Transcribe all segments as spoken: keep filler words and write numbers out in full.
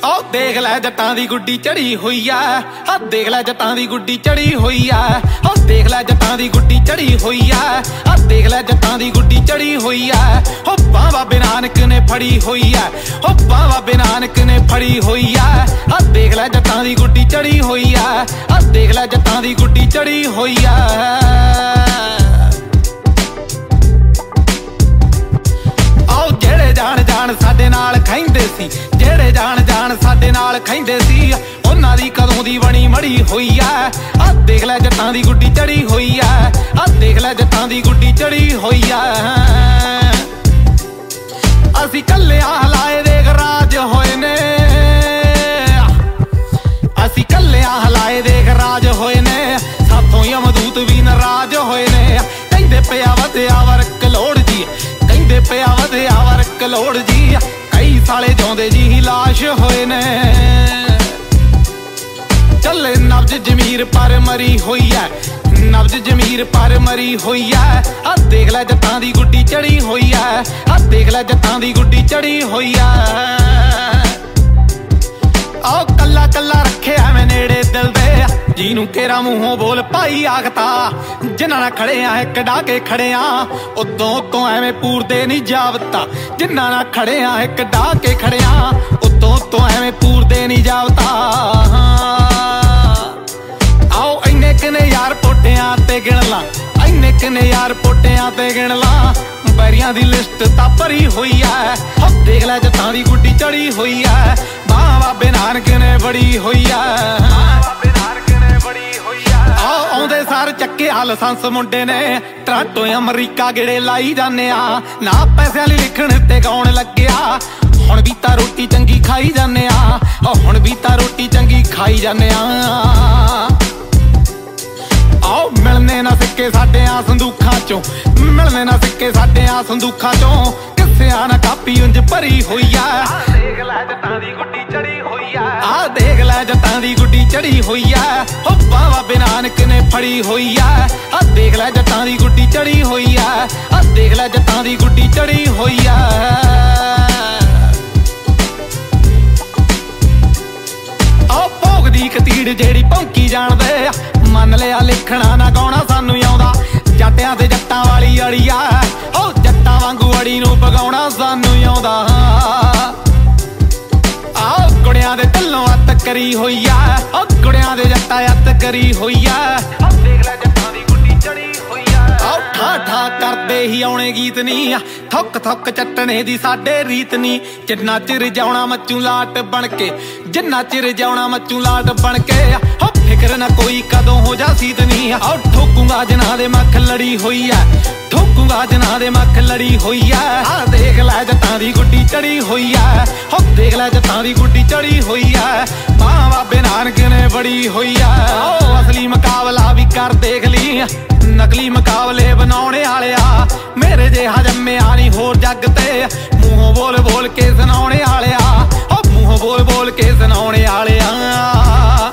ओ देख लै जट्टां दी गुड्डी चढ़ी हुई है, ओ देख लै जट्टां दी गुड्डी चढ़ी हुई है, ओ देख लै जट्टां दी गुड्डी चढ़ी हुई है, ओ देख लै जट्टां दी गुड्डी चढ़ी हुई है। ओ बां बाबे नानक ने फड़ी हुई है, ओ बां बाबे नानक ने फड़ी हुई है। ओ देख लै जट्टां दी गुड्डी चढ़ी हुई है, ओ देख लै जट्टां दी गुड्डी चढ़ी हुई है। जान जान साडे नाल खैंदे सी, जेड़े जान जान साडे नाल खैंदे सी, उन्हां दी कदों दी बनी मड़ी हुई है। आ देख लै जट्टां दी गुड्डी चढ़ी हुई है, आ देख लै जट्टां दी गुड्डी चढ़ी हुई है। असी कल्लियां हलाए देख राज होए ने, असी कल्लियां हलाए देख राज होए ने, साथों यमदूत भी नाराज होए ने। कहंदे पिया वधिया वर्क लोड़ जी, कहंदे पिया वधिया वर्क लोड़ जी, कई साले जिउंदे जी ही लाश होए ने। चले नब्ज जमीर पर मरी हुई है, नब्ज जमीर पर मरी हुई है। आ देख लै जट्टां दी गुड्डी चढ़ी हुई है, आ देख लै जट्टां दी गुड्डी चढ़ी हुई है। आओ कल्ला कल्ला रखे मैं नेड़े दिल दे, जीनू केरा मूहों बोल पाई आखता, जिन्हां नाल खड़े आ एक डाके खड़े आ, उतों उतों एवें पूरदे नहीं जावता। जिन्हां नाल खड़े आ एक डाके खड़े आ, उतों उतों एवें पूरदे नहीं जावता। आओ इन्ने किने यार पोटियां ते गिण ला, इन्ने किने यार पोटियां ते गिण ला, बैरियां दी लिस्ट तां भरी हुई है। हो देख लै जट्टां दी गुड्डी चढ़ी हुई है, बां बाबे नानक ने बड़ी हुई है। आओ आउंदे सार चक्के लाइसेंस मुंडे ने, टोरंटो अमरीका गेड़े लाई जाने आ, ना पैसे वाली लिखण ते गाउण लग्गिया, हुण भी तां रोटी चंगी खाई जाने आ, हुण भी तां रोटी चंगी खाई जाने आ। आओ मिलने ना सिक्के साडे आ संदूखां चों, मिलने ना सिक्के साडे आ संदूखां चों, किस्सियां ना कापी उंज भरी हुई है। आ देख लै जट्टां दी गुड्डी चढ़ी हुई है, आ देख लै जट्टां दी गुड्डी चढ़ी हुई है। ओ बां बाबे नानक ने फड़ी हुई है, आ देख लै जट्टां दी गुड्डी चढ़ी हुई है, आ देख लै जट्टां दी गुड्डी चढ़ी हुई है। ओ भोग दी कतीड़ जेड़ी भौंकी जाण दे, मन लिया लिखना ना गाउणा सानू आउंदा, जट्टियां ते जट्टां वाली अड़ी आ, ओ जट्टां वांगू अड़ी नूं पगाउणा सानू आउंदा। आओ कुड़ियां दे ढिल्लों अत करी हुई है, ओ कुड़ियां दे जट्टां अत करी हुई है। ओ देख लै जट्टां दी गुड्डी चढ़ी हुई है। आओ ठा ठा करदे ही आउणे गीत नी, थुक थुक चट्टने दी साडे रीत नी, जिन्ना चिर जाउणा मच्चू लाट बण के, जिन्ना चिर जाउणा मच्चू लाट बण के। हो फिक्र ना कोई कदों हो जा सीत नी, आओ ठोकूंगा जिन्हां दे मख लड़ी हुई है, ठोकूंगा जिन्हां दे मख लड़ी हुई है। आ देख लै जट्टां दी गुड्डी चढ़ी हुई है, हो देख लै जट्टां दी गुड्डी चढ़ी हुई है, बां बाबे नानक ने बड़ी हुई है। ओ असली मुकाबला भी कर देख ली, नकली मुकाबले बनाने आले आ, मेरे जिहा जम्मिया नहीं होर जग ते, मूहों बोल बोल के सुनाने आले आ, ओ मूहों बोल बोल के सुनाने आले आ।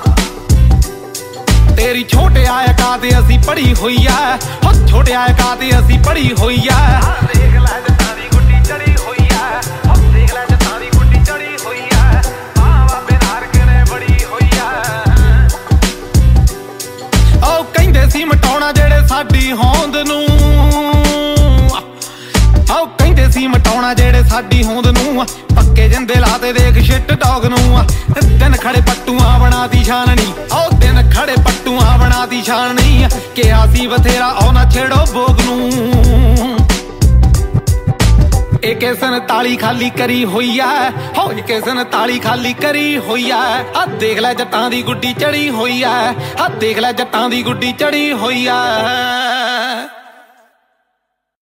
तेरी छोटे आया काते असी पड़ी हुई है, ओ छोटे आया काते असी पड़ी हुई है। देख लै जट्टां दी गुड्डी चढ़ी हुई है, ओ देख लै जट्टां दी गुड्डी चढ़ी हुई है, बां बाबे नानक ने बड़ी हुई है। ओ कहंदे सी मटाउणा जेड़े साडी होंद नूं, आओ कहंदे सी मटाउणा जेड़े साडी होंद नूं, पक्के जिंदे लाते देख शिट डॉग नूं, दिन खड़े पट्टूआं बनाती छाननी, आओ दिन खड़े पट्टूआं बनाती छाननी, कि आसी बथेरा आओ ना छेड़ो बोग नूं। एक सन ताली खाली करी हुई है, हो एक सन ताली खाली करी हुई है। आ देख लै जट्टां दी गुड्डी चढ़ी हुई है, आ देख लै जट्टां दी गुड्डी चढ़ी हुई है।